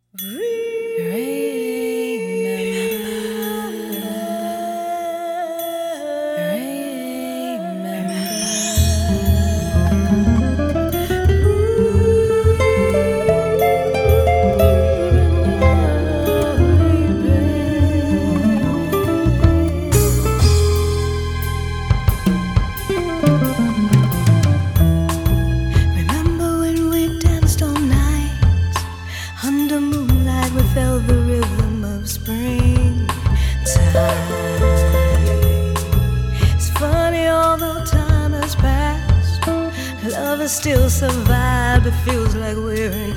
Remember when we danced all night under moonlight? We felt the rhythm of springtime. It's funny, although time has passed, love has still survived. It feels like we're in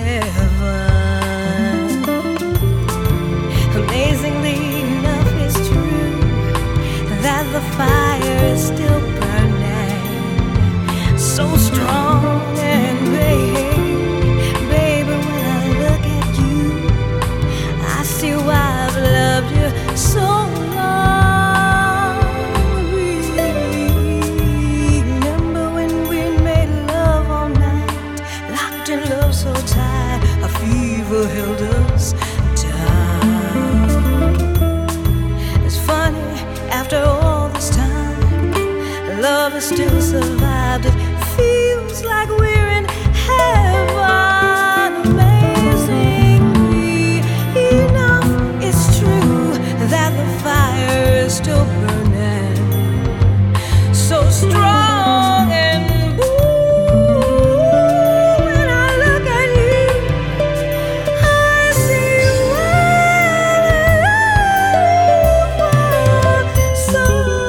heaven. Amazingly enough, it's true that the fire is still burning, so strong and baby, when I look at you, I see why I've loved you so long. Remember when we made love all night, locked in love so tight, a fever held us down. It's funny, after all this time, love has still survived. It feels like we're in heaven. Amazingly enough, it's true that the fire is still burning, so strong and when I look at you, I see so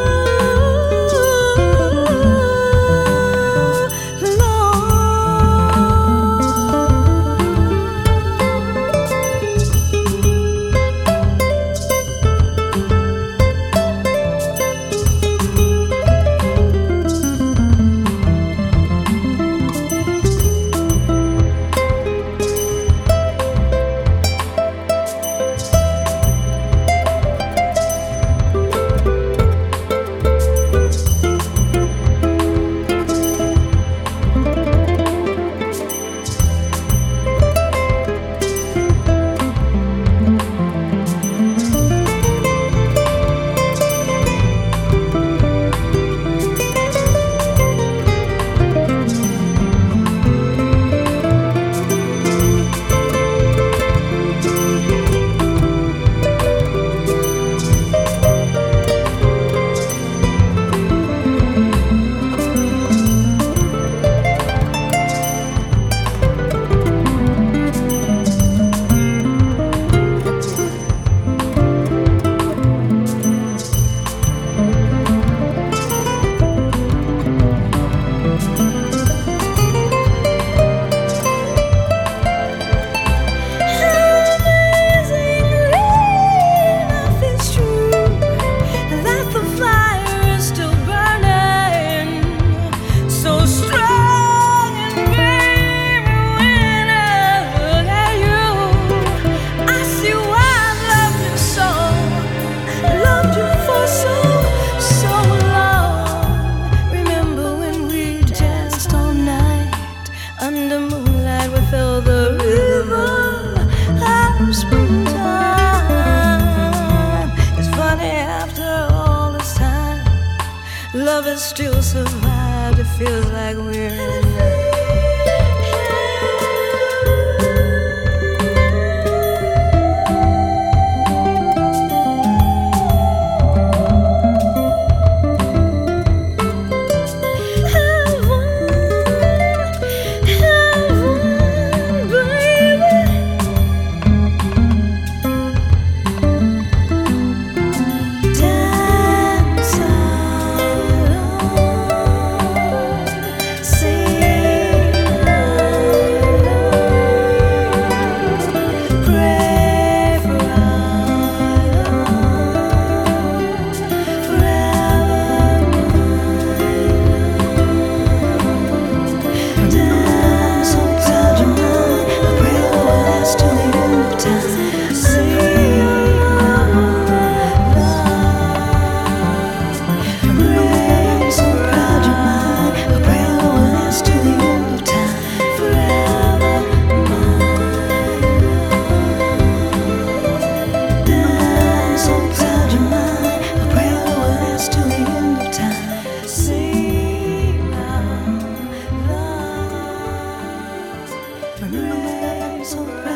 under moonlight, we felt the rhythm of springtime. It's funny, after all this time, love has still survived. It feels like we're in dance alone, sing. Remember that I'm so brave.